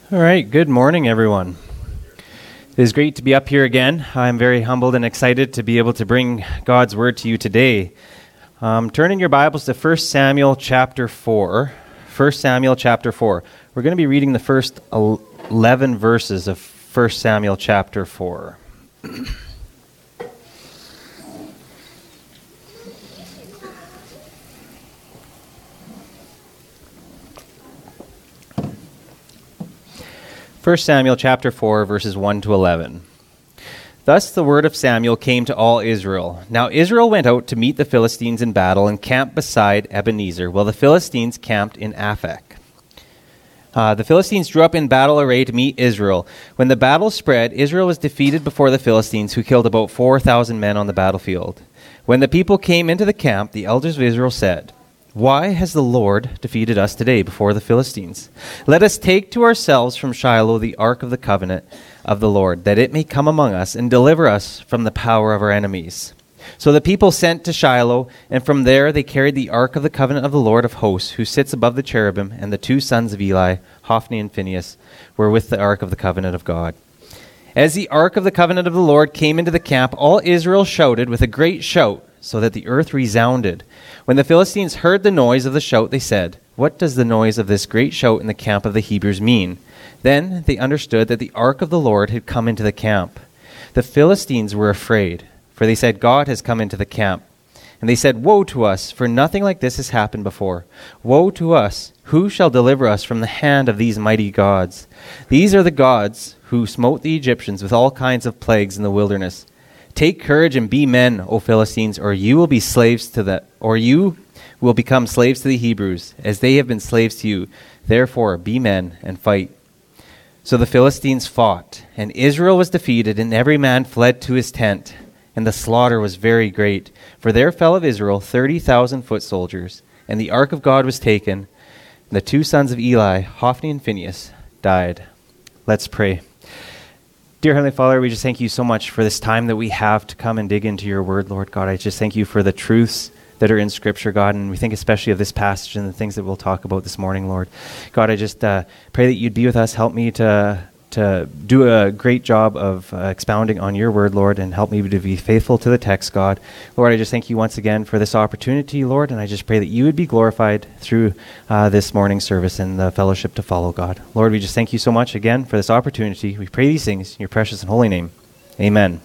All right, good morning, everyone. It is great to be up here again. I'm very humbled and excited to be able to bring God's word to you today. Turn in your Bibles to 1 Samuel chapter 4. 1 Samuel chapter 4. We're going to be reading the first 11 verses of 1 Samuel chapter 4. 1 Samuel chapter 4, verses 1 to 11. Thus the word of Samuel came to all Israel. Now Israel went out to meet the Philistines in battle and camped beside Ebenezer, while the Philistines camped in Aphek. The Philistines drew up in battle array to meet Israel. When the battle spread, Israel was defeated before the Philistines, who killed about 4,000 men on the battlefield. When the people came into the camp, the elders of Israel said, "Why has the Lord defeated us today before the Philistines? Let us take to ourselves from Shiloh the ark of the covenant of the Lord, that it may come among us and deliver us from the power of our enemies." So the people sent to Shiloh, and from there they carried the ark of the covenant of the Lord of hosts, who sits above the cherubim, and the two sons of Eli, Hophni and Phinehas, were with the ark of the covenant of God. As the ark of the covenant of the Lord came into the camp, all Israel shouted with a great shout, so that the earth resounded. When the Philistines heard the noise of the shout, they said, "What does the noise of this great shout in the camp of the Hebrews mean?" Then they understood that the ark of the Lord had come into the camp. The Philistines were afraid, for they said, "God has come into the camp." And they said, "Woe to us, for nothing like this has happened before. Woe to us! Who shall deliver us from the hand of these mighty gods? These are the gods who smote the Egyptians with all kinds of plagues in the wilderness. Take courage and be men, O Philistines, or you will be slaves to you will become slaves to the Hebrews, as they have been slaves to you. Therefore, be men and fight." So the Philistines fought, and Israel was defeated, and every man fled to his tent. And the slaughter was very great, for there fell of Israel 30,000 foot soldiers, and the ark of God was taken, and the two sons of Eli, Hophni and Phinehas, died. Let's pray. Dear Heavenly Father, we just thank you so much for this time that we have to come and dig into your word, Lord God. I just thank you for the truths that are in Scripture, God, and we think especially of this passage and the things that we'll talk about this morning, Lord. God, I just pray that you'd be with us. Help me to do a great job of expounding on your word, Lord, and help me to be faithful to the text, God. Lord, I just thank you once again for this opportunity, Lord, and I just pray that you would be glorified through this morning's service and the fellowship to follow, God. Lord, we just thank you so much again for this opportunity. We pray these things in your precious and holy name. Amen.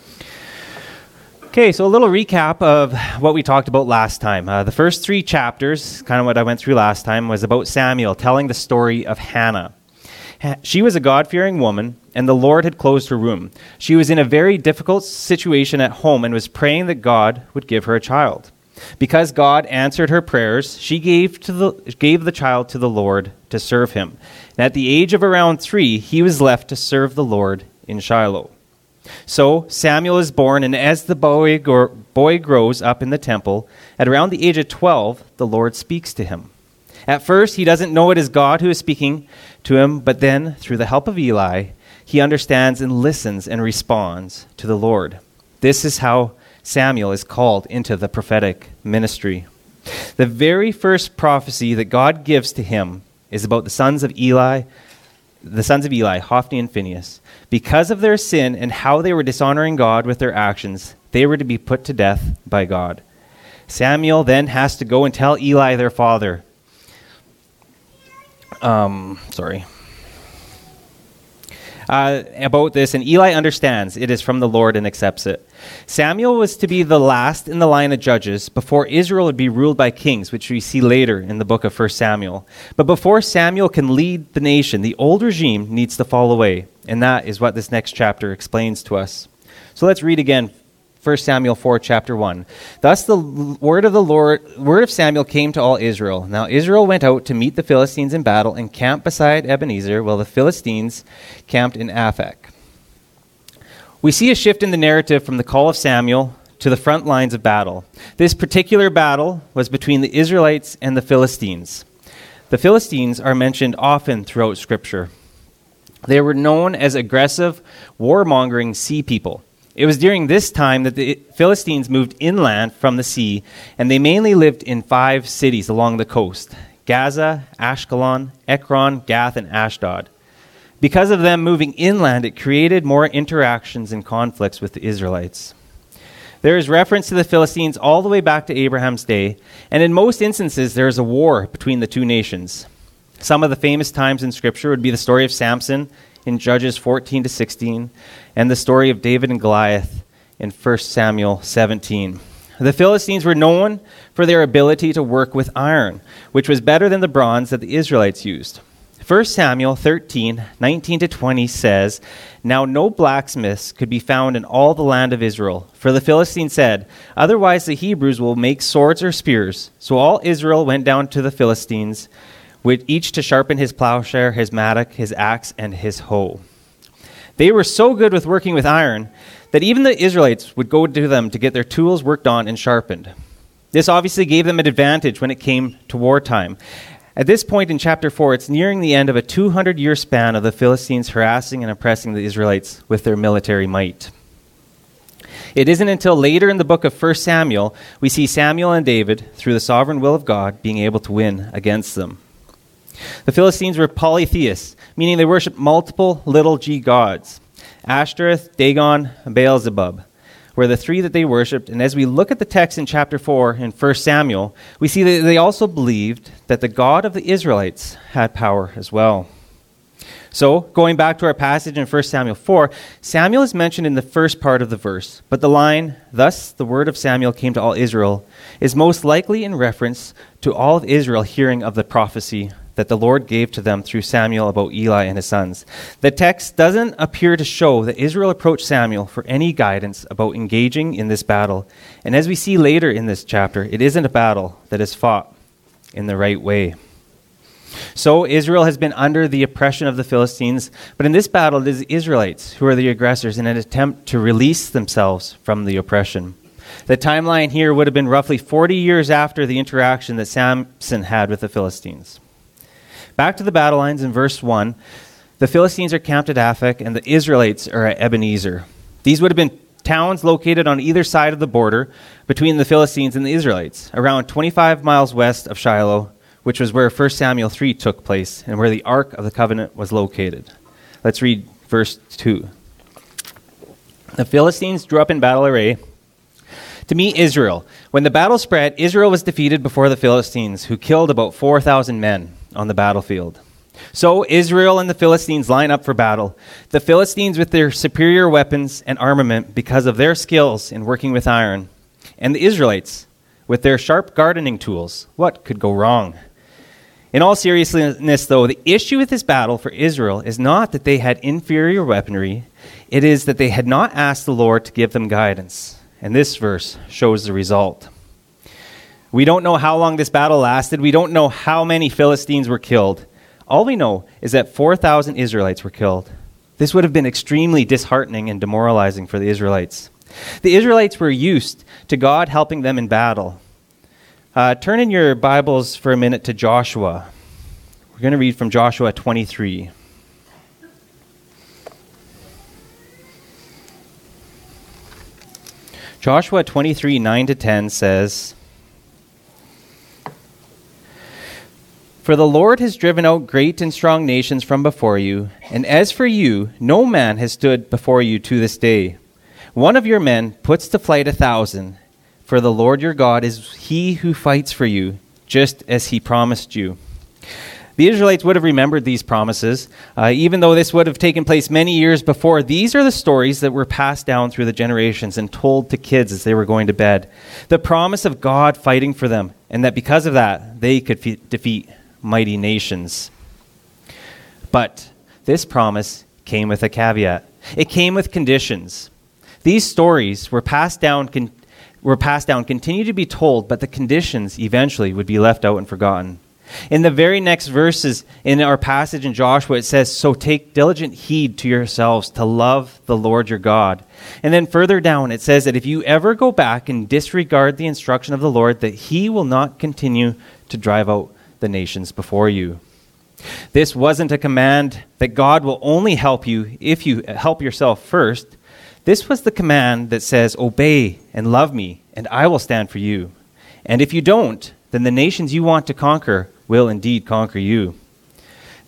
Okay, so a little recap of what we talked about last time. The first three chapters, kind of what I went through last time, was about Samuel telling the story of Hannah. She was a God-fearing woman, and the Lord had closed her womb. She was in a very difficult situation at home and was praying that God would give her a child. Because God answered her prayers, she gave the child to the Lord to serve him. And at the age of around 3, he was left to serve the Lord in Shiloh. So Samuel is born, and as the boy grows up in the temple, at around the age of 12, the Lord speaks to him. At first, he doesn't know it is God who is speaking to him, but then, through the help of Eli, he understands and listens and responds to the Lord. This is how Samuel is called into the prophetic ministry. The very first prophecy that God gives to him is about the sons of Eli, Hophni and Phinehas. Because of their sin and how they were dishonoring God with their actions, they were to be put to death by God. Samuel then has to go and tell Eli, their father, about this, and Eli understands it is from the Lord and accepts it. Samuel was to be the last in the line of judges before Israel would be ruled by kings, which we see later in the book of 1 Samuel. But before Samuel can lead the nation, the old regime needs to fall away, and that is what this next chapter explains to us. So let's read again 1 Samuel 4, chapter 1. Thus the word of Samuel came to all Israel. Now Israel went out to meet the Philistines in battle and camped beside Ebenezer, while the Philistines camped in Aphek. We see a shift in the narrative from the call of Samuel to the front lines of battle. This particular battle was between the Israelites and the Philistines. The Philistines are mentioned often throughout Scripture. They were known as aggressive, warmongering sea people. It was during this time that the Philistines moved inland from the sea, and they mainly lived in 5 cities along the coast: Gaza, Ashkelon, Ekron, Gath, and Ashdod. Because of them moving inland, it created more interactions and conflicts with the Israelites. There is reference to the Philistines all the way back to Abraham's day, and in most instances there is a war between the two nations. Some of the famous times in Scripture would be the story of Samson in Judges 14 to 16, and the story of David and Goliath in 1 Samuel 17. The Philistines were known for their ability to work with iron, which was better than the bronze that the Israelites used. 1 Samuel 13, 19 to 20 says, "Now no blacksmiths could be found in all the land of Israel, for the Philistines said, 'Otherwise the Hebrews will make swords or spears.' So all Israel went down to the Philistines, with each to sharpen his plowshare, his mattock, his axe, and his hoe. They were so good with working with iron that even the Israelites would go to them to get their tools worked on and sharpened. This obviously gave them an advantage when it came to wartime. At this point in chapter 4, it's nearing the end of a 200-year span of the Philistines harassing and oppressing the Israelites with their military might. It isn't until later in the book of 1 Samuel we see Samuel and David, through the sovereign will of God, being able to win against them. The Philistines were polytheists, meaning they worshiped multiple little g gods. Ashtoreth, Dagon, and Beelzebub were the three that they worshipped. And as we look at the text in chapter 4 in 1 Samuel, we see that they also believed that the God of the Israelites had power as well. So, going back to our passage in 1 Samuel 4, Samuel is mentioned in the first part of the verse, but the line, "Thus the word of Samuel came to all Israel," is most likely in reference to all of Israel hearing of the prophecy that the Lord gave to them through Samuel about Eli and his sons. The text doesn't appear to show that Israel approached Samuel for any guidance about engaging in this battle. And as we see later in this chapter, it isn't a battle that is fought in the right way. So Israel has been under the oppression of the Philistines, but in this battle it is the Israelites who are the aggressors in an attempt to release themselves from the oppression. The timeline here would have been roughly 40 years after the interaction that Samson had with the Philistines. Back to the battle lines in verse 1, the Philistines are camped at Aphek and the Israelites are at Ebenezer. These would have been towns located on either side of the border between the Philistines and the Israelites, around 25 miles west of Shiloh, which was where 1 Samuel 3 took place and where the Ark of the Covenant was located. Let's read verse 2. The Philistines drew up in battle array to meet Israel. When the battle spread, Israel was defeated before the Philistines, who killed about 4,000 men on the battlefield. So Israel and the Philistines line up for battle. The Philistines with their superior weapons and armament because of their skills in working with iron, and the Israelites with their sharp gardening tools. What could go wrong? In all seriousness, though, the issue with this battle for Israel is not that they had inferior weaponry. It is that they had not asked the Lord to give them guidance. And this verse shows the result. We don't know how long this battle lasted. We don't know how many Philistines were killed. All we know is that 4,000 Israelites were killed. This would have been extremely disheartening and demoralizing for the Israelites. The Israelites were used to God helping them in battle. Turn in your Bibles for a minute to Joshua. We're going to read from Joshua 23. Joshua 23, 9 to 10 says, "For the Lord has driven out great and strong nations from before you, and as for you, no man has stood before you to this day. One of your men puts to flight 1,000, for the Lord your God is he who fights for you, just as he promised you." The Israelites would have remembered these promises, even though this would have taken place many years before. These are the stories that were passed down through the generations and told to kids as they were going to bed. The promise of God fighting for them, and that because of that, they could defeat mighty nations. But this promise came with a caveat. It came with conditions. These stories were passed down, continue to be told, but the conditions eventually would be left out and forgotten. In the very next verses in our passage in Joshua, it says, "So take diligent heed to yourselves to love the Lord your God." And then further down, it says that if you ever go back and disregard the instruction of the Lord, that he will not continue to drive out the nations before you. This wasn't a command that God will only help you if you help yourself first. This was the command that says, "Obey and love me, and I will stand for you. And if you don't, then the nations you want to conquer will indeed conquer you."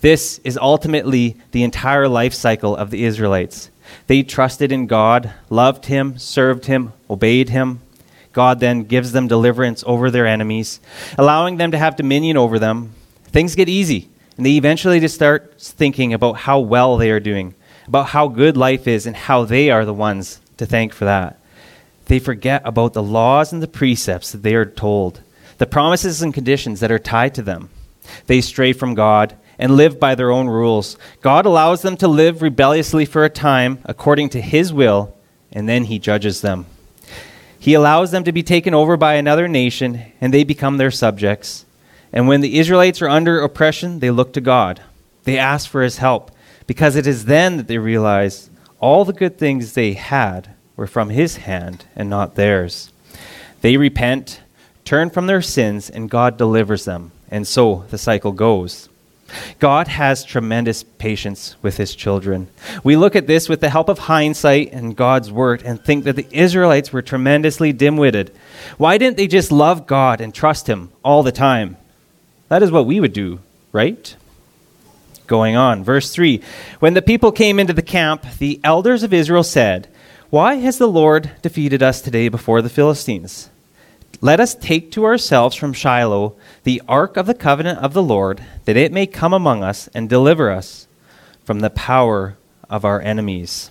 This is ultimately the entire life cycle of the Israelites. They trusted in God, loved him, served him, obeyed him. God then gives them deliverance over their enemies, allowing them to have dominion over them. Things get easy, and they eventually just start thinking about how well they are doing, about how good life is, and how they are the ones to thank for that. They forget about the laws and the precepts that they are told, the promises and conditions that are tied to them. They stray from God and live by their own rules. God allows them to live rebelliously for a time according to his will, and then he judges them. He allows them to be taken over by another nation, and they become their subjects. And when the Israelites are under oppression, they look to God. They ask for his help, because it is then that they realize all the good things they had were from his hand and not theirs. They repent, turn from their sins, and God delivers them. And so the cycle goes. God has tremendous patience with his children. We look at this with the help of hindsight and God's word and think that the Israelites were tremendously dim-witted. Why didn't they just love God and trust him all the time? That is what we would do, right? Going on, verse 3. When the people came into the camp, the elders of Israel said, "Why has the Lord defeated us today before the Philistines? Let us take to ourselves from Shiloh the ark of the covenant of the Lord, that it may come among us and deliver us from the power of our enemies."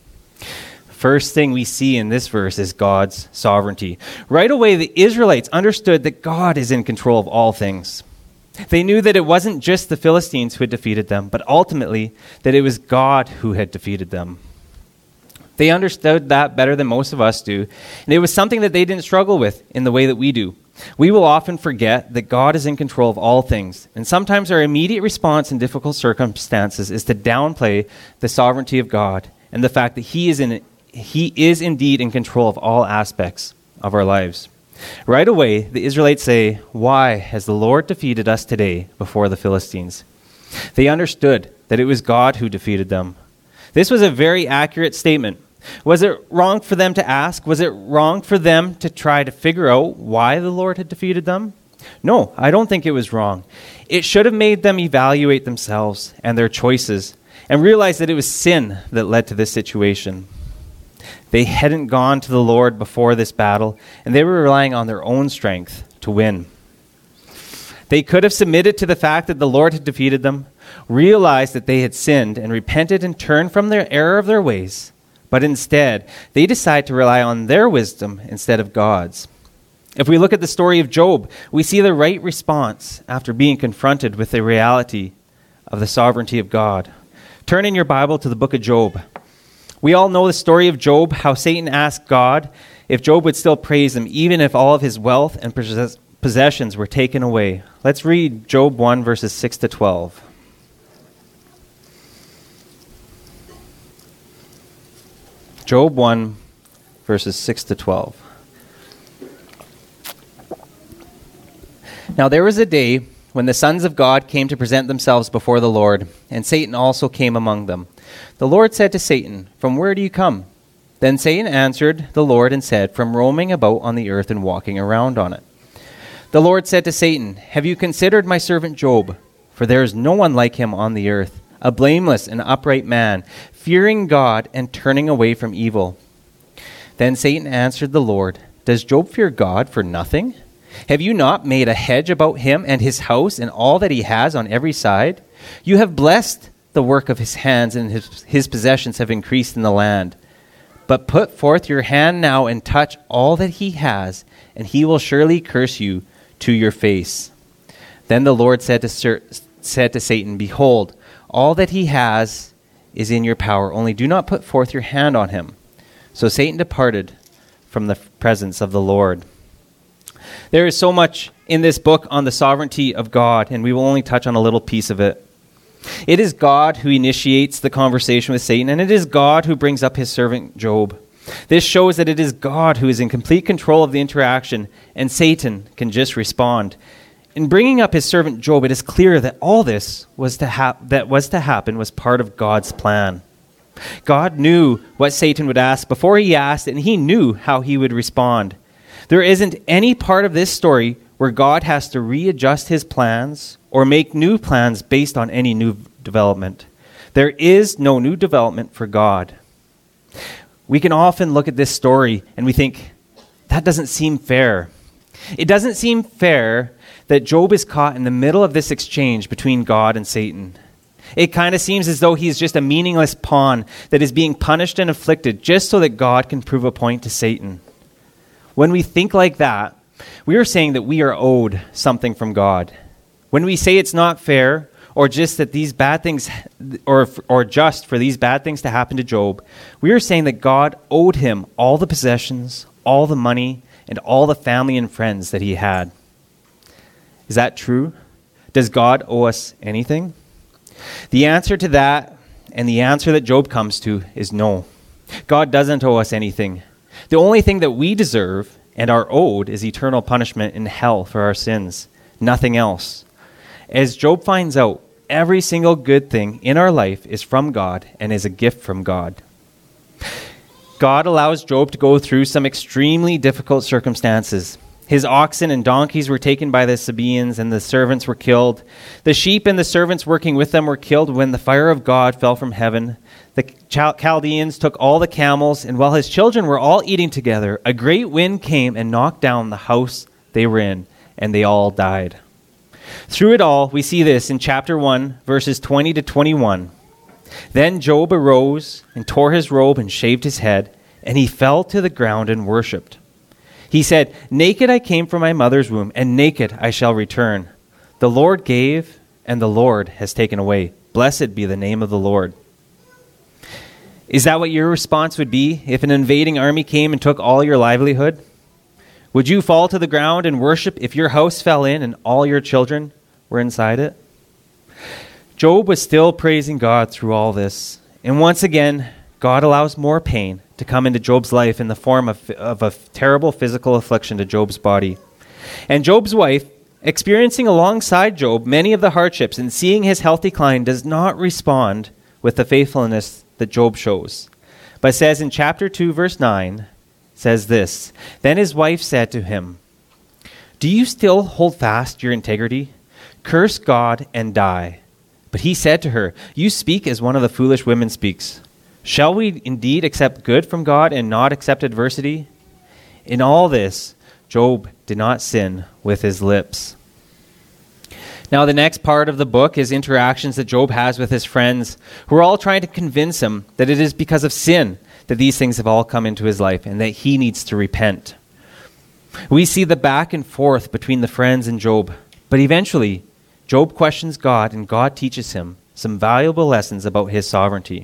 First thing we see in this verse is God's sovereignty. Right away, the Israelites understood that God is in control of all things. They knew that it wasn't just the Philistines who had defeated them, but ultimately that it was God who had defeated them. They understood that better than most of us do, and it was something that they didn't struggle with in the way that we do. We will often forget that God is in control of all things, and sometimes our immediate response in difficult circumstances is to downplay the sovereignty of God and the fact that He is indeed in control of all aspects of our lives. Right away, the Israelites say, "Why has the Lord defeated us today before the Philistines?" They understood that it was God who defeated them. This was a very accurate statement. Was it wrong for them to ask? Was it wrong for them to try to figure out why the Lord had defeated them? No, I don't think it was wrong. It should have made them evaluate themselves and their choices and realize that it was sin that led to this situation. They hadn't gone to the Lord before this battle, and they were relying on their own strength to win. They could have submitted to the fact that the Lord had defeated them, realized that they had sinned, and repented and turned from their error of their ways. But instead, they decide to rely on their wisdom instead of God's. If we look at the story of Job, we see the right response after being confronted with the reality of the sovereignty of God. Turn in your Bible to the book of Job. We all know the story of Job, how Satan asked God if Job would still praise him, even if all of his wealth and possessions were taken away. Let's read Job 1, verses 6 to 12. Job 1, verses 6 to 12. Now there was a day when the sons of God came to present themselves before the Lord, and Satan also came among them. The Lord said to Satan, "From where do you come?" Then Satan answered the Lord and said, "From roaming about on the earth and walking around on it." The Lord said to Satan, "Have you considered my servant Job? For there is no one like him on the earth, a blameless and upright man, fearing God and turning away from evil." Then Satan answered the Lord, "Does Job fear God for nothing? Have you not made a hedge about him and his house and all that he has on every side? You have blessed the work of his hands, and his possessions have increased in the land. But put forth your hand now and touch all that he has, and he will surely curse you to your face." Then the Lord said to Satan, "Behold, all that he has is in your power, only do not put forth your hand on him." So Satan departed from the presence of the Lord. There is so much in this book on the sovereignty of God, and we will only touch on a little piece of it. It is God who initiates the conversation with Satan, and it is God who brings up his servant Job. This shows that it is God who is in complete control of the interaction, and Satan can just respond. In bringing up his servant Job, it is clear that all this was to happen was part of God's plan. God knew what Satan would ask before he asked, and he knew how he would respond. There isn't any part of this story where God has to readjust his plans or make new plans based on any new development. There is no new development for God. We can often look at this story and we think, that doesn't seem fair. It doesn't seem fair that Job is caught in the middle of this exchange between God and Satan. It kind of seems as though he's just a meaningless pawn that is being punished and afflicted just so that God can prove a point to Satan. When we think like that, we are saying that we are owed something from God. When we say it's not fair, or just that these bad things, or just for these bad things to happen to Job, we are saying that God owed him all the possessions, all the money, and all the family and friends that he had. Is that true? Does God owe us anything? The answer to that, and the answer that Job comes to, is no. God doesn't owe us anything. The only thing that we deserve and are owed is eternal punishment in hell for our sins. Nothing else. As Job finds out, every single good thing in our life is from God and is a gift from God. God allows Job to go through some extremely difficult circumstances. His oxen and donkeys were taken by the Sabaeans, and the servants were killed. The sheep and the servants working with them were killed when the fire of God fell from heaven. The Chaldeans took all the camels, and while his children were all eating together, a great wind came and knocked down the house they were in, and they all died. Through it all, we see this in chapter 1, verses 20 to 21. Then Job arose and tore his robe and shaved his head, and he fell to the ground and worshipped. He said, "Naked I came from my mother's womb, and naked I shall return. The Lord gave, and the Lord has taken away. Blessed be the name of the Lord." Is that what your response would be if an invading army came and took all your livelihood? Would you fall to the ground and worship if your house fell in and all your children were inside it? Job was still praising God through all this. And once again, God allows more pain to come into Job's life in the form of a terrible physical affliction to Job's body. And Job's wife, experiencing alongside Job many of the hardships and seeing his health decline, does not respond with the faithfulness that Job shows, but says in chapter 2, verse 9, says this, "Then his wife said to him, 'Do you still hold fast your integrity? Curse God and die.' But he said to her, 'You speak as one of the foolish women speaks. Shall we indeed accept good from God and not accept adversity?' In all this, Job did not sin with his lips." Now, the next part of the book is interactions that Job has with his friends, who are all trying to convince him that it is because of sin that these things have all come into his life and that he needs to repent. We see the back and forth between the friends and Job, but eventually, Job questions God, and God teaches him some valuable lessons about his sovereignty.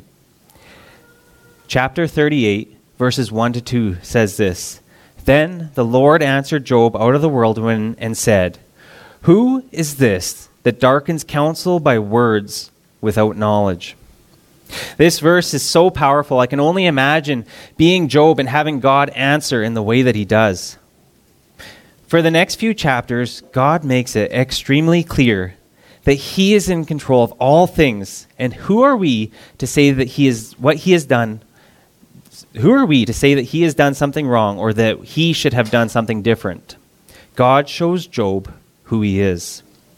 Chapter 38, verses 1 to 2 says this, "Then the Lord answered Job out of the whirlwind and said, 'Who is this that darkens counsel by words without knowledge?'" This verse is so powerful. I can only imagine being Job and having God answer in the way that he does. For the next few chapters, God makes it extremely clear that he is in control of all things. And who are we to say that he is what he has done? Who are we to say that he has done something wrong or that he should have done something different? God shows Job who he is.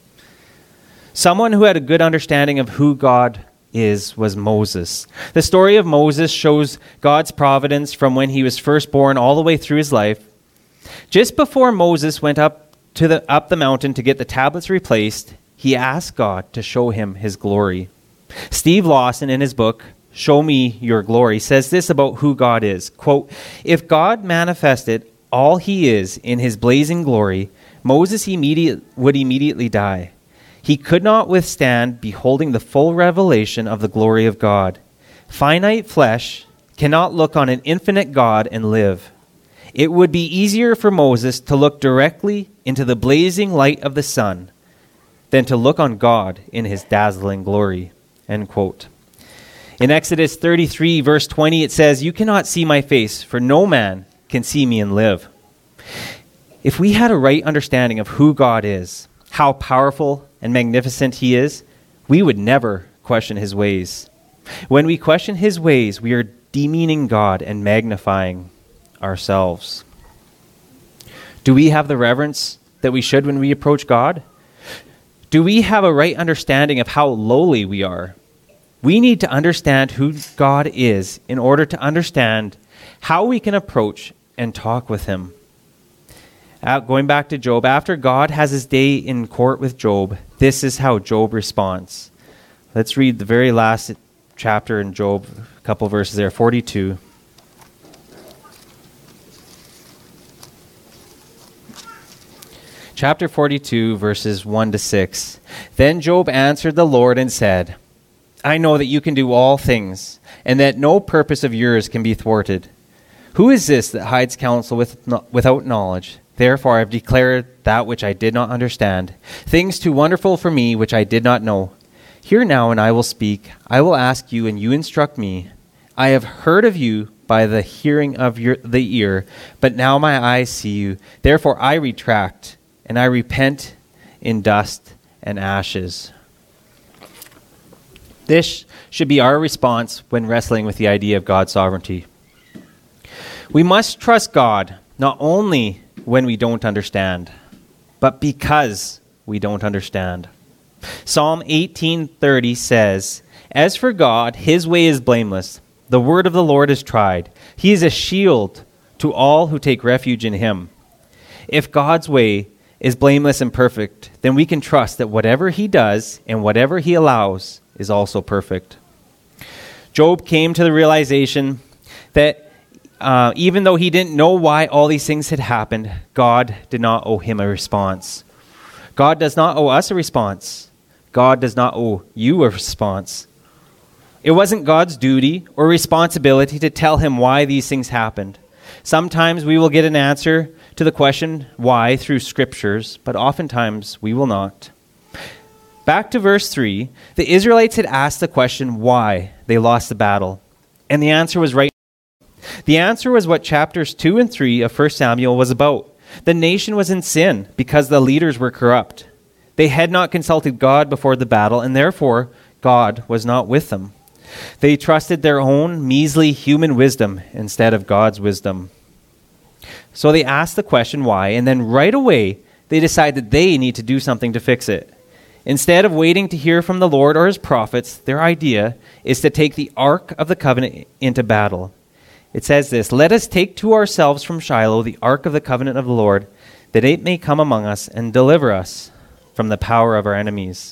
Someone who had a good understanding of who God is was Moses. The story of Moses shows God's providence from when he was first born all the way through his life. Just before Moses went up the mountain to get the tablets replaced, he asked God to show him his glory. Steve Lawson, in his book, Show Me Your Glory, says this about who God is. Quote, "If God manifested all he is in his blazing glory, Moses would immediately die. He could not withstand beholding the full revelation of the glory of God. Finite flesh cannot look on an infinite God and live. It would be easier for Moses to look directly into the blazing light of the sun than to look on God in his dazzling glory." End quote. In Exodus 33, verse 20, it says, "You cannot see my face, for no man can see me and live." If we had a right understanding of who God is, how powerful and magnificent he is, we would never question his ways. When we question his ways, we are demeaning God and magnifying ourselves. Do we have the reverence that we should when we approach God? Do we have a right understanding of how lowly we are? We need to understand who God is in order to understand how we can approach and talk with him. Going back to Job, after God has his day in court with Job, this is how Job responds. Let's read the very last chapter in Job, a couple verses there, 42. Chapter 42, verses 1 to 6. Then Job answered the Lord and said, I know that you can do all things, and that no purpose of yours can be thwarted. Who is this that hides counsel without knowledge? Therefore I have declared that which I did not understand, things too wonderful for me which I did not know. Hear now, and I will speak. I will ask you, and you instruct me. I have heard of you by the hearing of the ear, but now my eyes see you. Therefore I retract, and I repent in dust and ashes. This should be our response when wrestling with the idea of God's sovereignty. We must trust God not only when we don't understand, but because we don't understand. Psalm 18:30 says, As for God, his way is blameless. The word of the Lord is tried. He is a shield to all who take refuge in him. If God's way is blameless and perfect, then we can trust that whatever he does and whatever he allows is also perfect. Job came to the realization that even though he didn't know why all these things had happened, God did not owe him a response. God does not owe us a response. God does not owe you a response. It wasn't God's duty or responsibility to tell him why these things happened. Sometimes we will get an answer to the question why through scriptures, but oftentimes we will not. Back to verse 3, the Israelites had asked the question why they lost the battle, and the answer was right. The answer was what chapters 2 and 3 of 1 Samuel was about. The nation was in sin because the leaders were corrupt. They had not consulted God before the battle, and therefore God was not with them. They trusted their own measly human wisdom instead of God's wisdom. So they asked the question why, and then right away they decide that they need to do something to fix it. Instead of waiting to hear from the Lord or his prophets, their idea is to take the Ark of the Covenant into battle. It says this, Let us take to ourselves from Shiloh the Ark of the Covenant of the Lord, that it may come among us and deliver us from the power of our enemies.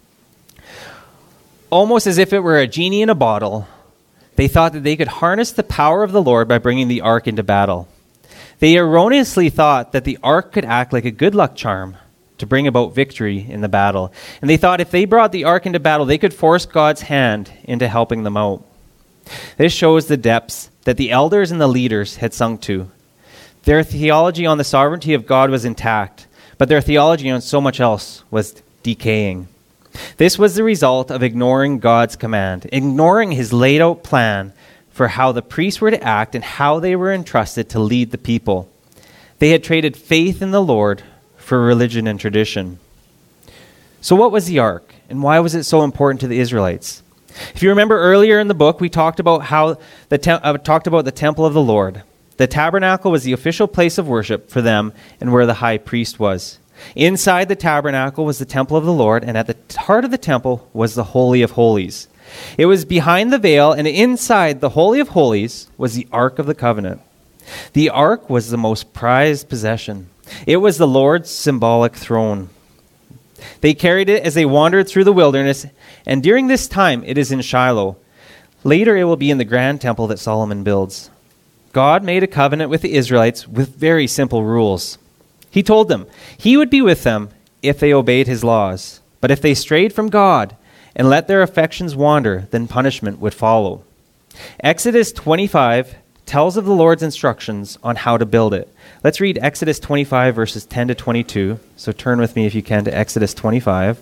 Almost as if it were a genie in a bottle, they thought that they could harness the power of the Lord by bringing the Ark into battle. They erroneously thought that the Ark could act like a good luck charm to bring about victory in the battle. And they thought if they brought the Ark into battle, they could force God's hand into helping them out. This shows the depths that the elders and the leaders had sunk to. Their theology on the sovereignty of God was intact, but their theology on so much else was decaying. This was the result of ignoring God's command, ignoring his laid out plan for how the priests were to act and how they were entrusted to lead the people. They had traded faith in the Lord for religion and tradition. So what was the ark, and why was it so important to the Israelites? If you remember earlier in the book, we talked about the temple of the Lord. The tabernacle was the official place of worship for them and where the high priest was. Inside the tabernacle was the temple of the Lord, and at the heart of the temple was the Holy of Holies. It was behind the veil, and inside the Holy of Holies was the Ark of the Covenant. The Ark was the most prized possession. It was the Lord's symbolic throne. They carried it as they wandered through the wilderness, and during this time it is in Shiloh. Later it will be in the grand temple that Solomon builds. God made a covenant with the Israelites with very simple rules. He told them he would be with them if they obeyed his laws. But if they strayed from God and let their affections wander, then punishment would follow. Exodus 25 tells of the Lord's instructions on how to build it. Let's read Exodus 25, verses 10 to 22. So turn with me, if you can, to Exodus 25.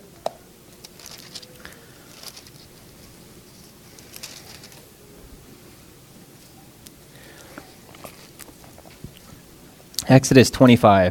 Exodus 25.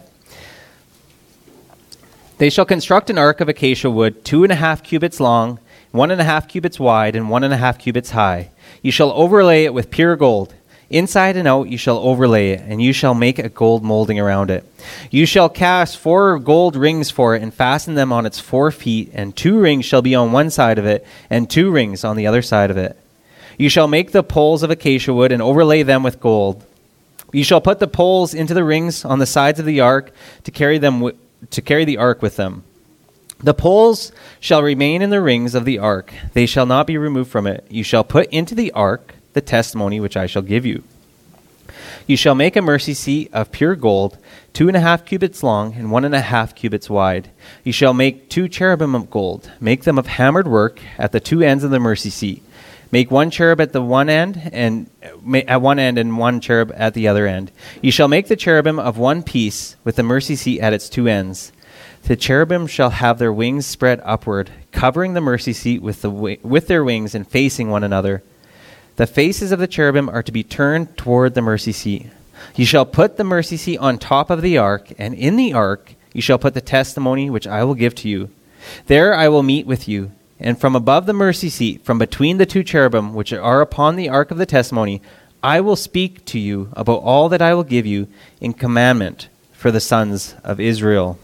They shall construct an ark of acacia wood, 2.5 cubits long, 1.5 cubits wide, and 1.5 cubits high. You shall overlay it with pure gold. Inside and out you shall overlay it, and you shall make a gold molding around it. You shall cast 4 gold rings for it, and fasten them on its 4 feet, and 2 rings shall be on one side of it, and 2 rings on the other side of it. You shall make the poles of acacia wood, and overlay them with gold. You shall put the poles into the rings on the sides of the ark to carry the ark with them. The poles shall remain in the rings of the ark. They shall not be removed from it. You shall put into the ark the testimony which I shall give you. You shall make a mercy seat of pure gold, 2.5 cubits long and 1.5 cubits wide. You shall make 2 cherubim of gold. Make them of hammered work at the 2 ends of the mercy seat. Make 1 cherub at the one end, and 1 cherub at the other end. You shall make the cherubim of one piece, with the mercy seat at its 2 ends. The cherubim shall have their wings spread upward, covering the mercy seat with their wings and facing one another. The faces of the cherubim are to be turned toward the mercy seat. You shall put the mercy seat on top of the ark, and in the ark you shall put the testimony which I will give to you. There I will meet with you. And from above the mercy seat, from between the 2 cherubim which are upon the ark of the testimony, I will speak to you about all that I will give you in commandment for the sons of Israel.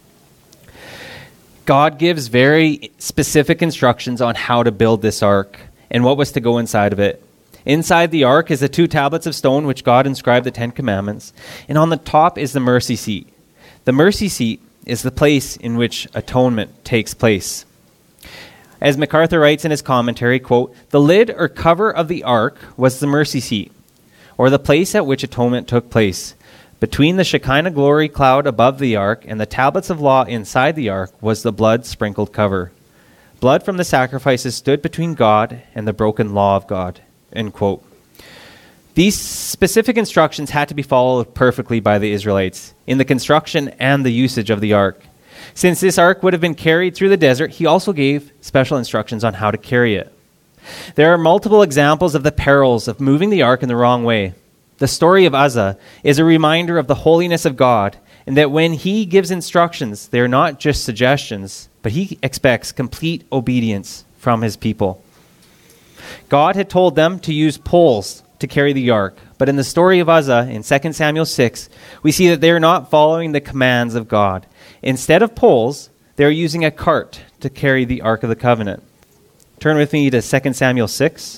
God gives very specific instructions on how to build this ark and what was to go inside of it. Inside the ark is the 2 tablets of stone which God inscribed the 10 commandments, and on the top is the mercy seat. The mercy seat is the place in which atonement takes place. As MacArthur writes in his commentary, quote, "The lid or cover of the ark was the mercy seat, or the place at which atonement took place. Between the Shekinah glory cloud above the ark and the tablets of law inside the ark was the blood-sprinkled cover. Blood from the sacrifices stood between God and the broken law of God." End quote. These specific instructions had to be followed perfectly by the Israelites in the construction and the usage of the ark. Since this ark would have been carried through the desert, he also gave special instructions on how to carry it. There are multiple examples of the perils of moving the ark in the wrong way. The story of Uzzah is a reminder of the holiness of God, and that when he gives instructions, they are not just suggestions, but he expects complete obedience from his people. God had told them to use poles to carry the ark, but in the story of Uzzah in 2 Samuel 6, we see that they are not following the commands of God. Instead of poles, they're using a cart to carry the Ark of the Covenant. Turn with me to 2 Samuel 6.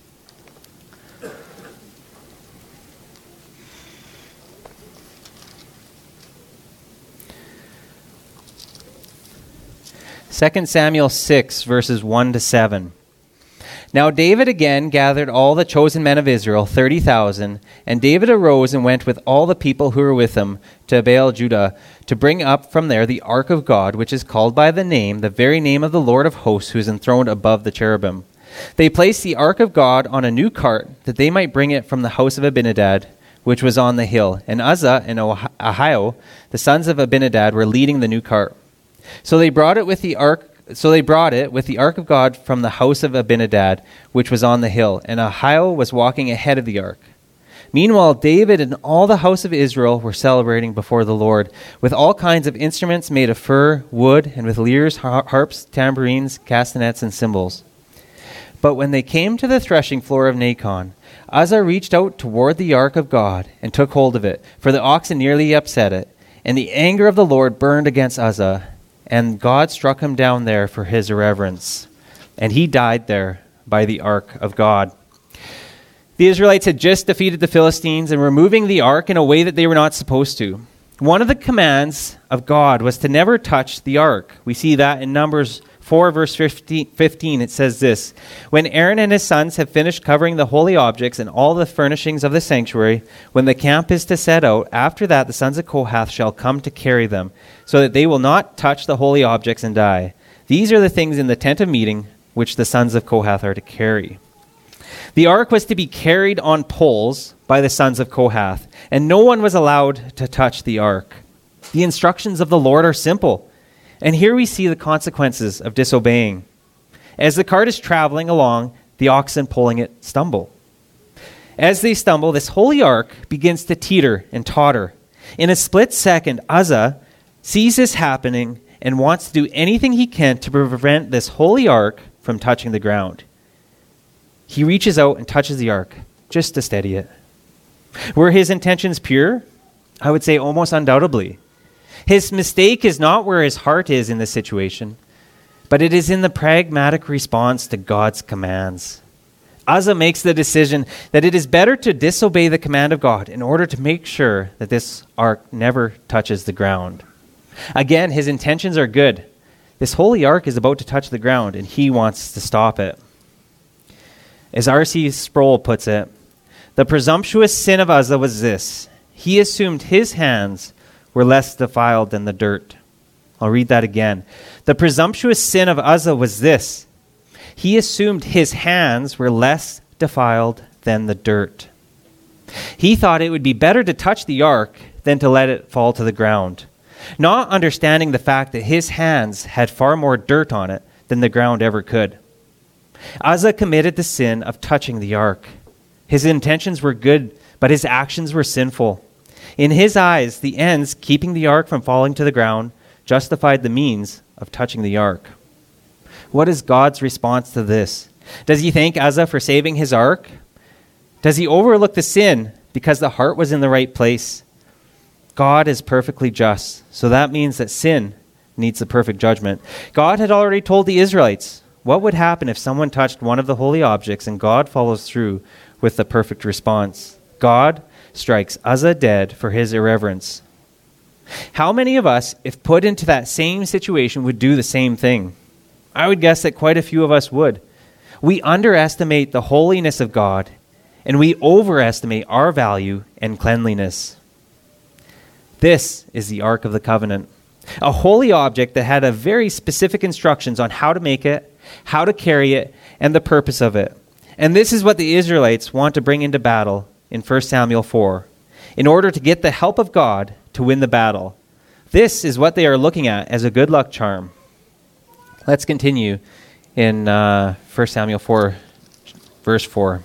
Second Samuel 6, verses 1 to 7. Now David again gathered all the chosen men of Israel, 30,000, and David arose and went with all the people who were with him to Baal Judah to bring up from there the ark of God, which is called by the very name of the Lord of hosts, who is enthroned above the cherubim. They placed the ark of God on a new cart, that they might bring it from the house of Abinadab, which was on the hill. And Uzzah and Ahio, the sons of Abinadab, were leading the new cart. So they brought it with the ark of God from the house of Abinadab, which was on the hill, and Ahio was walking ahead of the ark. Meanwhile, David and all the house of Israel were celebrating before the Lord, with all kinds of instruments made of fir, wood, and with lyres, harps, tambourines, castanets, and cymbals. But when they came to the threshing floor of Nacon, Uzzah reached out toward the ark of God and took hold of it, for the oxen nearly upset it. And the anger of the Lord burned against Uzzah, and God struck him down there for his irreverence. And he died there by the ark of God. The Israelites had just defeated the Philistines and were moving the ark in a way that they were not supposed to. One of the commands of God was to never touch the ark. We see that in Numbers 4, verse 15. It says this: "When Aaron and his sons have finished covering the holy objects and all the furnishings of the sanctuary, when the camp is to set out, after that the sons of Kohath shall come to carry them, so that they will not touch the holy objects and die. These are the things in the tent of meeting which the sons of Kohath are to carry." The ark was to be carried on poles by the sons of Kohath, and no one was allowed to touch the ark. The instructions of the Lord are simple, and here we see the consequences of disobeying. As the cart is traveling along, the oxen pulling it stumble. As they stumble, this holy ark begins to teeter and totter. In a split second, Uzzah sees this happening and wants to do anything he can to prevent this holy ark from touching the ground. He reaches out and touches the ark just to steady it. Were his intentions pure? I would say almost undoubtedly. His mistake is not where his heart is in this situation, but it is in the pragmatic response to God's commands. Uzzah makes the decision that it is better to disobey the command of God in order to make sure that this ark never touches the ground. Again, his intentions are good. This holy ark is about to touch the ground, and he wants to stop it. As R.C. Sproul puts it, the presumptuous sin of Uzzah was this: he assumed his hands were less defiled than the dirt. I'll read that again. The presumptuous sin of Uzzah was this: he assumed his hands were less defiled than the dirt. He thought it would be better to touch the ark than to let it fall to the ground, not understanding the fact that his hands had far more dirt on it than the ground ever could. Uzzah committed the sin of touching the ark. His intentions were good, but his actions were sinful. In his eyes, the ends keeping the ark from falling to the ground justified the means of touching the ark. What is God's response to this? Does he thank Uzzah for saving his ark? Does he overlook the sin because the heart was in the right place? God is perfectly just, so that means that sin needs the perfect judgment. God had already told the Israelites what would happen if someone touched one of the holy objects, and God follows through with the perfect response. God strikes Uzzah dead for his irreverence. How many of us, if put into that same situation, would do the same thing? I would guess that quite a few of us would. We underestimate the holiness of God, and we overestimate our value and cleanliness. This is the Ark of the Covenant, a holy object that had a very specific instructions on how to make it, how to carry it, and the purpose of it. And this is what the Israelites want to bring into battle in 1 Samuel 4, in order to get the help of God to win the battle. This is what they are looking at as a good luck charm. Let's continue in 1 Samuel 4, verse 4.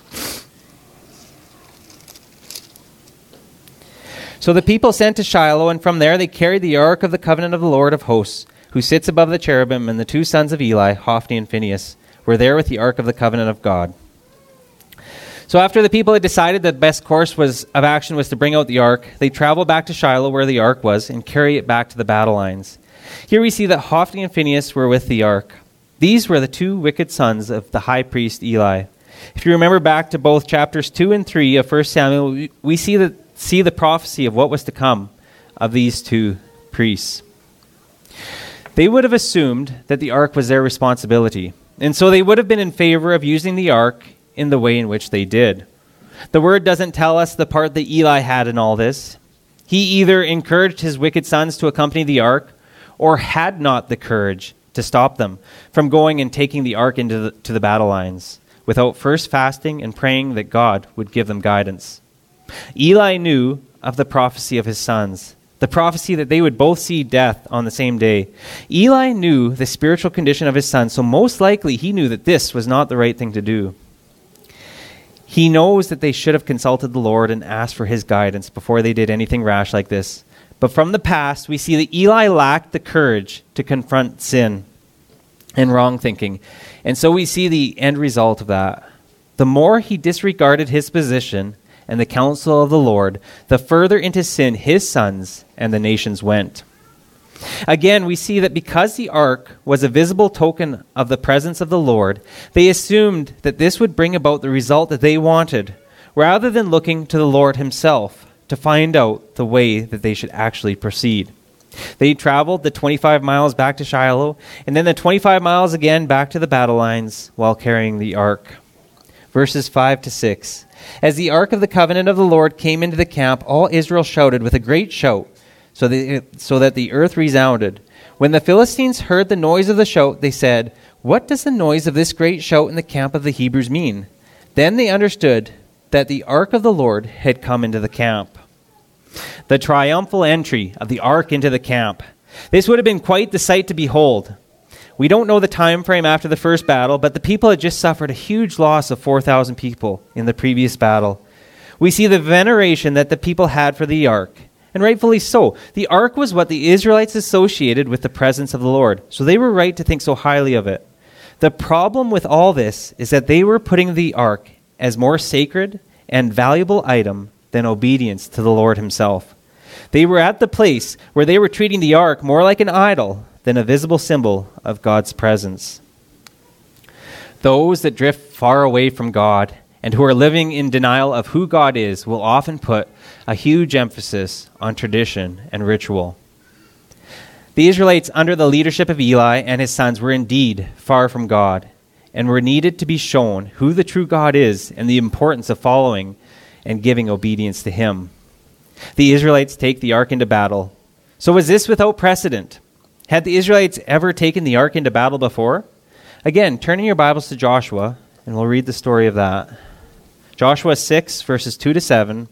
So the people sent to Shiloh, and from there they carried the ark of the covenant of the Lord of hosts, who sits above the cherubim, and the two sons of Eli, Hophni and Phinehas, were there with the ark of the covenant of God. So after the people had decided that the best course of action was to bring out the ark, they traveled back to Shiloh where the ark was and carry it back to the battle lines. Here we see that Hophni and Phinehas were with the ark. These were the two wicked sons of the high priest Eli. If you remember back to both chapters 2 and 3 of 1 Samuel, we see the prophecy of what was to come of these two priests. They would have assumed that the ark was their responsibility, and so they would have been in favor of using the ark in the way in which they did. The word doesn't tell us the part that Eli had in all this. He either encouraged his wicked sons to accompany the ark, or had not the courage to stop them from going and taking the ark into the battle lines without first fasting and praying that God would give them guidance. Eli knew of the prophecy of his sons, the prophecy that they would both see death on the same day. Eli knew the spiritual condition of his sons, so most likely he knew that this was not the right thing to do. He knows that they should have consulted the Lord and asked for his guidance before they did anything rash like this. But from the past, we see that Eli lacked the courage to confront sin and wrong thinking. And so we see the end result of that. The more he disregarded his position and the counsel of the Lord, the further into sin his sons and the nations went. Again, we see that because the ark was a visible token of the presence of the Lord, they assumed that this would bring about the result that they wanted, rather than looking to the Lord himself to find out the way that they should actually proceed. They traveled the 25 miles back to Shiloh, and then the 25 miles again back to the battle lines while carrying the ark. Verses 5 to 6. As the ark of the covenant of the Lord came into the camp, all Israel shouted with a great shout, so that the earth resounded. When the Philistines heard the noise of the shout, they said, "What does the noise of this great shout in the camp of the Hebrews mean?" Then they understood that the ark of the Lord had come into the camp. The triumphal entry of the ark into the camp. This would have been quite the sight to behold. We don't know the time frame after the first battle, but the people had just suffered a huge loss of 4,000 people in the previous battle. We see the veneration that the people had for the ark, and rightfully so. The ark was what the Israelites associated with the presence of the Lord, so they were right to think so highly of it. The problem with all this is that they were putting the ark as more sacred and valuable item than obedience to the Lord himself. They were at the place where they were treating the ark more like an idol than a visible symbol of God's presence. Those that drift far away from God and who are living in denial of who God is will often put a huge emphasis on tradition and ritual. The Israelites under the leadership of Eli and his sons were indeed far from God and were needed to be shown who the true God is and the importance of following and giving obedience to him. The Israelites take the ark into battle. So was this without precedent? Had the Israelites ever taken the ark into battle before? Again, turning your Bibles to Joshua, and we'll read the story of that. Joshua 6, verses 2 to 7.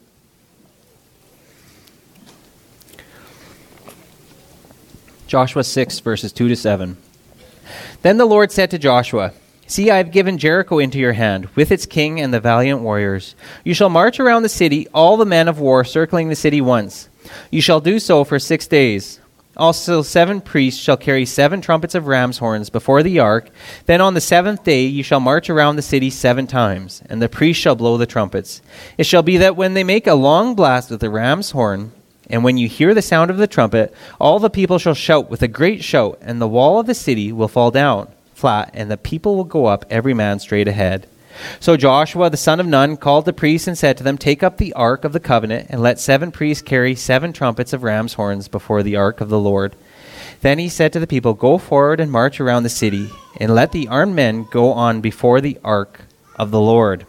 Joshua 6, verses 2 to 7. Then the Lord said to Joshua, "See, I have given Jericho into your hand, with its king and the valiant warriors. You shall march around the city, all the men of war circling the city once. You shall do so for 6 days. Also 7 priests shall carry 7 trumpets of ram's horns before the ark. Then on the 7th day you shall march around the city 7 times, and the priests shall blow the trumpets. It shall be that when they make a long blast with the ram's horn, and when you hear the sound of the trumpet, all the people shall shout with a great shout, and the wall of the city will fall down flat, and the people will go up every man straight ahead." So Joshua the son of Nun called the priests and said to them, "Take up the ark of the covenant, and let 7 priests carry 7 trumpets of ram's horns before the ark of the Lord." Then he said to the people, "Go forward and march around the city, and let the armed men go on before the ark of the Lord."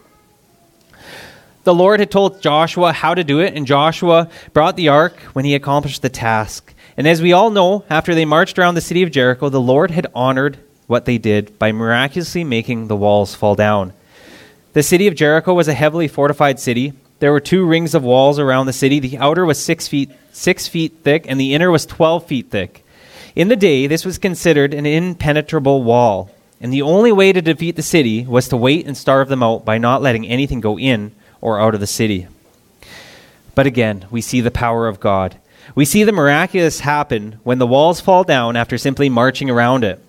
The Lord had told Joshua how to do it, and Joshua brought the ark when he accomplished the task. And as we all know, after they marched around the city of Jericho, the Lord had honored what they did by miraculously making the walls fall down. The city of Jericho was a heavily fortified city. There were 2 rings of walls around the city. The outer was 6 feet thick, and the inner was 12 feet thick. In the day, this was considered an impenetrable wall, and the only way to defeat the city was to wait and starve them out by not letting anything go in or out of the city. But again, we see the power of God. We see the miraculous happen when the walls fall down after simply marching around it.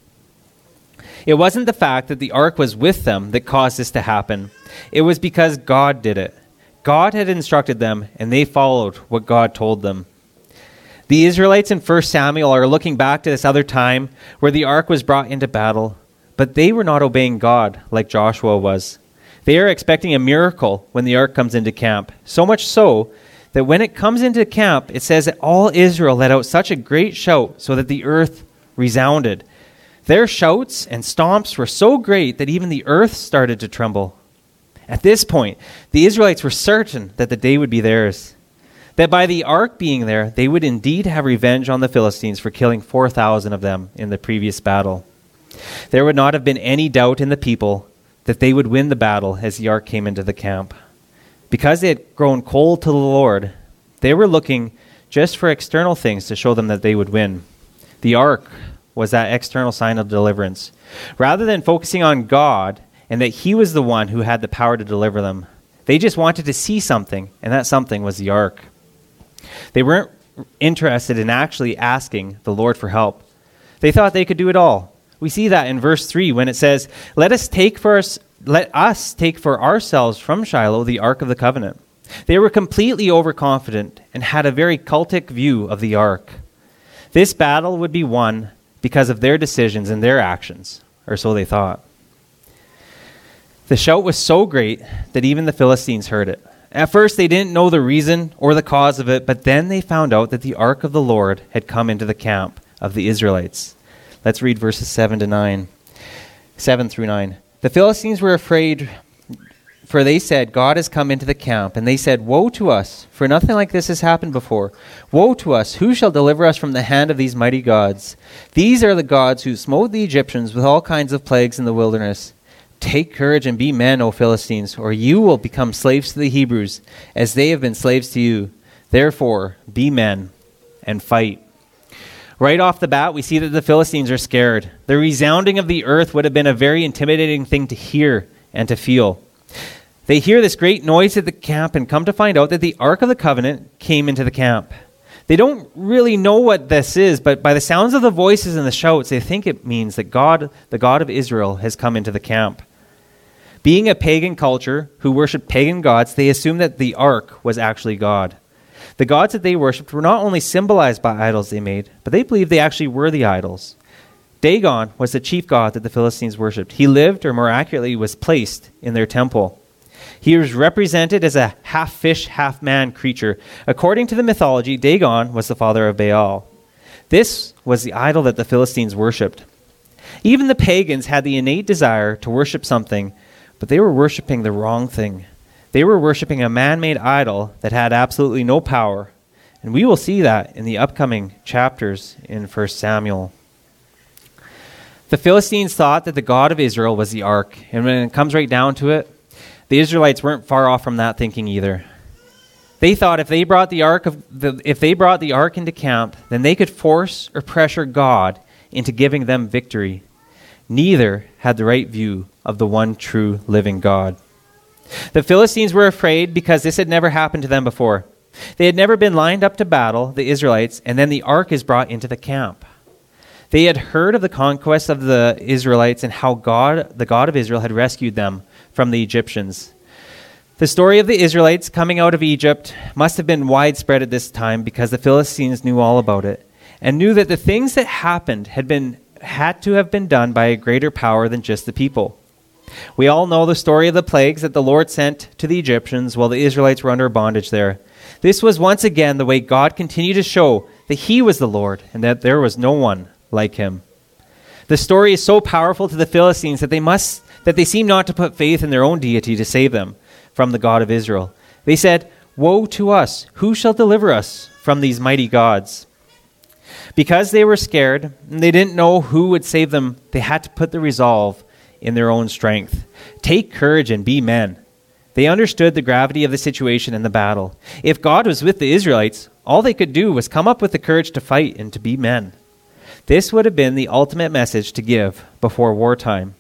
It wasn't the fact that the ark was with them that caused this to happen. It was because God did it. God had instructed them, and they followed what God told them. The Israelites in 1 Samuel are looking back to this other time where the ark was brought into battle, but they were not obeying God like Joshua was. They are expecting a miracle when the ark comes into camp, so much so that when it comes into camp, it says that all Israel let out such a great shout so that the earth resounded. Their shouts and stomps were so great that even the earth started to tremble. At this point, the Israelites were certain that the day would be theirs, that by the ark being there, they would indeed have revenge on the Philistines for killing 4,000 of them in the previous battle. There would not have been any doubt in the people that they would win the battle as the ark came into the camp. Because they had grown cold to the Lord, they were looking just for external things to show them that they would win. The ark was that external sign of deliverance. Rather than focusing on God and that he was the one who had the power to deliver them, they just wanted to see something, and that something was the ark. They weren't interested in actually asking the Lord for help. They thought they could do it all. We see that in verse 3 when it says, Let us take for ourselves from Shiloh the ark of the covenant." They were completely overconfident and had a very cultic view of the ark. This battle would be won because of their decisions and their actions, or so they thought. The shout was so great that even the Philistines heard it. At first, they didn't know the reason or the cause of it, but then they found out that the ark of the Lord had come into the camp of the Israelites. Let's read verses 7 through 9. The Philistines were afraid, for they said, "God has come into the camp." And they said, "Woe to us, for nothing like this has happened before. Woe to us, who shall deliver us from the hand of these mighty gods? These are the gods who smote the Egyptians with all kinds of plagues in the wilderness. Take courage and be men, O Philistines, or you will become slaves to the Hebrews, as they have been slaves to you. Therefore, be men and fight." Right off the bat, we see that the Philistines are scared. The resounding of the earth would have been a very intimidating thing to hear and to feel. They hear this great noise at the camp and come to find out that the Ark of the Covenant came into the camp. They don't really know what this is, but by the sounds of the voices and the shouts, they think it means that God, the God of Israel, has come into the camp. Being a pagan culture who worshipped pagan gods, they assumed that the ark was actually God. The gods that they worshipped were not only symbolized by idols they made, but they believed they actually were the idols. Dagon was the chief god that the Philistines worshipped. He lived, or more accurately, was placed in their temple. He was represented as a half-fish, half-man creature. According to the mythology, Dagon was the father of Baal. This was the idol that the Philistines worshipped. Even the pagans had the innate desire to worship something, but they were worshiping the wrong thing. They were worshiping a man-made idol that had absolutely no power. And we will see that in the upcoming chapters in 1 Samuel. The Philistines thought that the God of Israel was the ark. And when it comes right down to it, the Israelites weren't far off from that thinking either. They thought if they brought the ark into camp, then they could force or pressure God into giving them victory. Neither had the right view of the one true living God. The Philistines were afraid because this had never happened to them before. They had never been lined up to battle, the Israelites, and then the ark is brought into the camp. They had heard of the conquest of the Israelites and how the God of Israel had rescued them from the Egyptians. The story of the Israelites coming out of Egypt must have been widespread at this time because the Philistines knew all about it and knew that the things that happened had to have been done by a greater power than just the people. We all know the story of the plagues that the Lord sent to the Egyptians while the Israelites were under bondage there. This was once again the way God continued to show that He was the Lord and that there was no one like Him. The story is so powerful to the Philistines that they seem not to put faith in their own deity to save them from the God of Israel. They said, "Woe to us! Who shall deliver us from these mighty gods?" Because they were scared and they didn't know who would save them, they had to put the resolve in their own strength. Take courage and be men. They understood the gravity of the situation and the battle. If God was with the Israelites, all they could do was come up with the courage to fight and to be men. This would have been the ultimate message to give before wartime.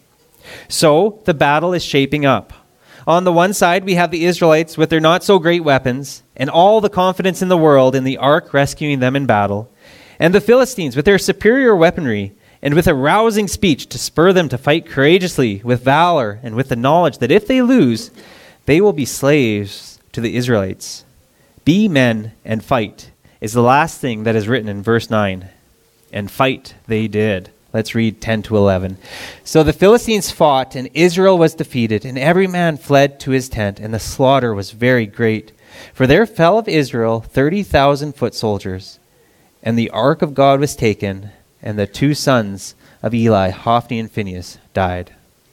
So the battle is shaping up. On the one side, we have the Israelites with their not-so-great weapons and all the confidence in the world in the ark rescuing them in battle, and the Philistines with their superior weaponry and with a rousing speech to spur them to fight courageously with valor and with the knowledge that if they lose, they will be slaves to the Israelites. Be men and fight is the last thing that is written in verse 9. And fight they did. Let's read 10 to 11. So the Philistines fought, and Israel was defeated, and every man fled to his tent, and the slaughter was very great. For there fell of Israel 30,000 foot soldiers. And the ark of God was taken, and the two sons of Eli, Hophni and Phinehas, died.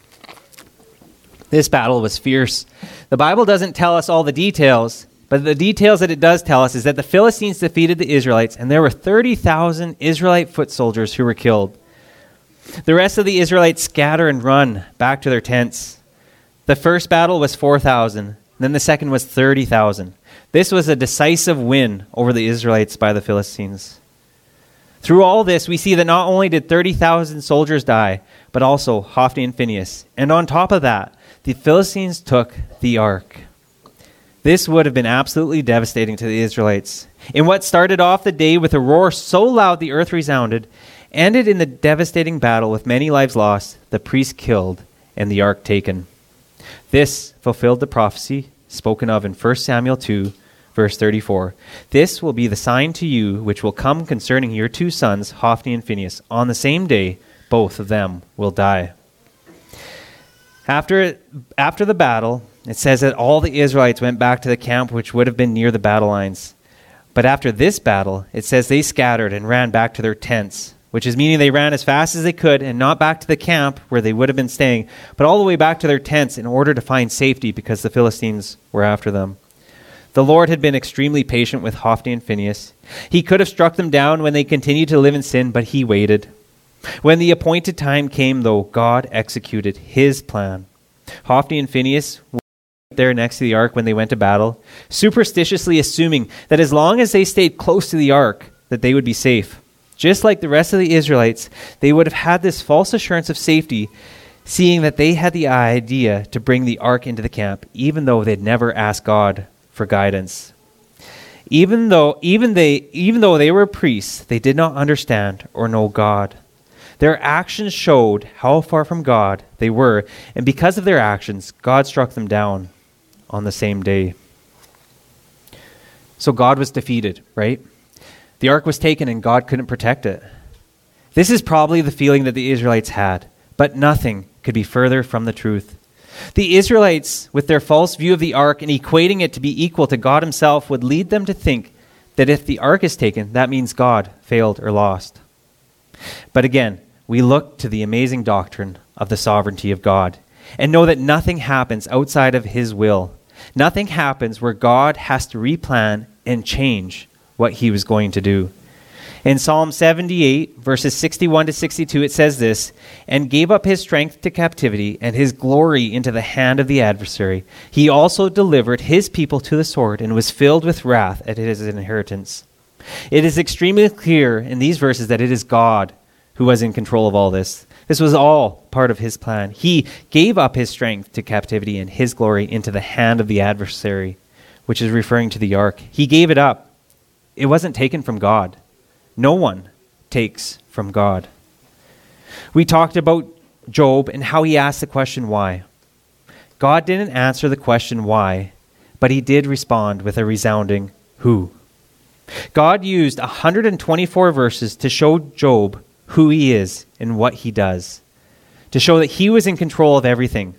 This battle was fierce. The Bible doesn't tell us all the details, but the details that it does tell us is that the Philistines defeated the Israelites, and there were 30,000 Israelite foot soldiers who were killed. The rest of the Israelites scatter and run back to their tents. The first battle was 4,000, then the second was 30,000. This was a decisive win over the Israelites by the Philistines. Through all this, we see that not only did 30,000 soldiers die, but also Hophni and Phinehas. And on top of that, the Philistines took the ark. This would have been absolutely devastating to the Israelites. In what started off the day with a roar so loud the earth resounded, ended in the devastating battle with many lives lost, the priests killed, and the ark taken. This fulfilled the prophecy spoken of in 1 Samuel 2, verse 34. This will be the sign to you which will come concerning your two sons, Hophni and Phinehas. On the same day, both of them will die. After the battle, it says that all the Israelites went back to the camp which would have been near the battle lines. But after this battle, it says they scattered and ran back to their tents, which is meaning they ran as fast as they could and not back to the camp where they would have been staying, but all the way back to their tents in order to find safety because the Philistines were after them. The Lord had been extremely patient with Hophni and Phinehas. He could have struck them down when they continued to live in sin, but he waited. When the appointed time came, though, God executed his plan. Hophni and Phinehas were there next to the ark when they went to battle, superstitiously assuming that as long as they stayed close to the ark, that they would be safe. Just like the rest of the Israelites, they would have had this false assurance of safety, seeing that they had the idea to bring the ark into the camp, even though they'd never asked God for guidance. Even though they were priests, they did not understand or know God. Their actions showed how far from God they were, and because of their actions, God struck them down on the same day. So God was defeated, right? The ark was taken and God couldn't protect it. This is probably the feeling that the Israelites had, but nothing could be further from the truth. The Israelites, with their false view of the ark and equating it to be equal to God himself, would lead them to think that if the ark is taken, that means God failed or lost. But again, we look to the amazing doctrine of the sovereignty of God and know that nothing happens outside of his will. Nothing happens where God has to replan and change what he was going to do. In Psalm 78, verses 61 to 62, it says this, "And gave up his strength to captivity and his glory into the hand of the adversary. He also delivered his people to the sword and was filled with wrath at his inheritance." It is extremely clear in these verses that it is God who was in control of all this. This was all part of his plan. He gave up his strength to captivity and his glory into the hand of the adversary, which is referring to the ark. He gave it up. It wasn't taken from God. No one takes from God. We talked about Job and how he asked the question why. God didn't answer the question why, but he did respond with a resounding who. God used 124 verses to show Job who he is and what he does, to show that he was in control of everything.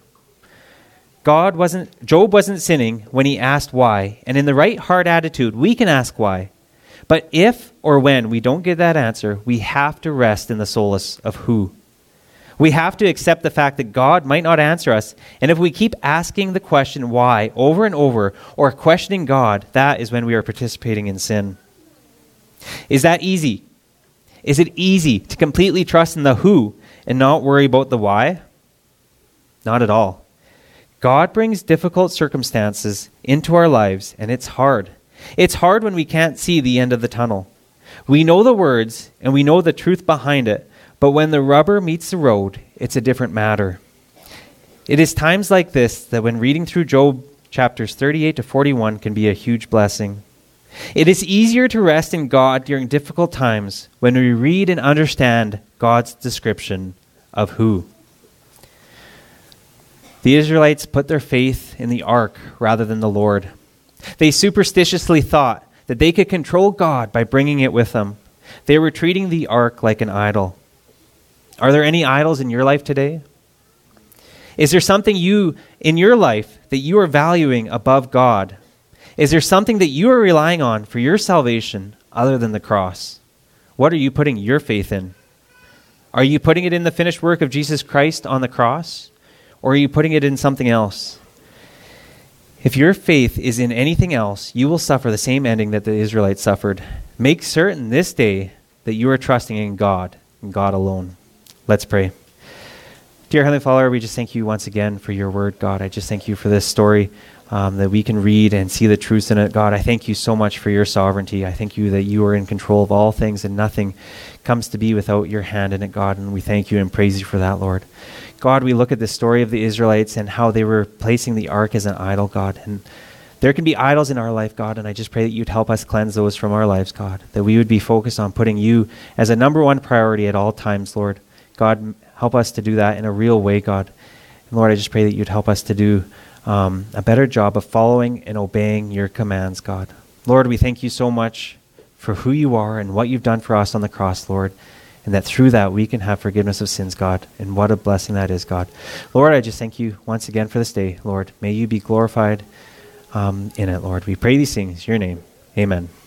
Job wasn't sinning when he asked why, and in the right heart attitude, we can ask why. But if or when we don't get that answer, we have to rest in the solace of who. We have to accept the fact that God might not answer us, and if we keep asking the question why over and over, or questioning God, that is when we are participating in sin. Is that easy? Is it easy to completely trust in the who and not worry about the why? Not at all. God brings difficult circumstances into our lives, and it's hard. It's hard when we can't see the end of the tunnel. We know the words and we know the truth behind it, but when the rubber meets the road, it's a different matter. It is times like this that when reading through Job chapters 38 to 41 can be a huge blessing. It is easier to rest in God during difficult times when we read and understand God's description of who. The Israelites put their faith in the ark rather than the Lord. They superstitiously thought that they could control God by bringing it with them. They were treating the ark like an idol. Are there any idols in your life today? Is there something in your life that you are valuing above God? Is there something that you are relying on for your salvation other than the cross? What are you putting your faith in? Are you putting it in the finished work of Jesus Christ on the cross? Or are you putting it in something else? If your faith is in anything else, you will suffer the same ending that the Israelites suffered. Make certain this day that you are trusting in God and God alone. Let's pray. Dear Heavenly Father, we just thank you once again for your word, God. I just thank you for this story that we can read and see the truths in it. God, I thank you so much for your sovereignty. I thank you that you are in control of all things and nothing comes to be without your hand in it, God. And we thank you and praise you for that, Lord. God, we look at the story of the Israelites and how they were placing the ark as an idol, God. And there can be idols in our life, God, and I just pray that you'd help us cleanse those from our lives, God. That we would be focused on putting you as a number one priority at all times, Lord. God, help us to do that in a real way, God. And Lord, I just pray that you'd help us to do a better job of following and obeying your commands, God. Lord, we thank you so much for who you are and what you've done for us on the cross, Lord. And that through that we can have forgiveness of sins, God. And what a blessing that is, God. Lord, I just thank you once again for this day, Lord. May you be glorified in it, Lord. We pray these things in your name. Amen.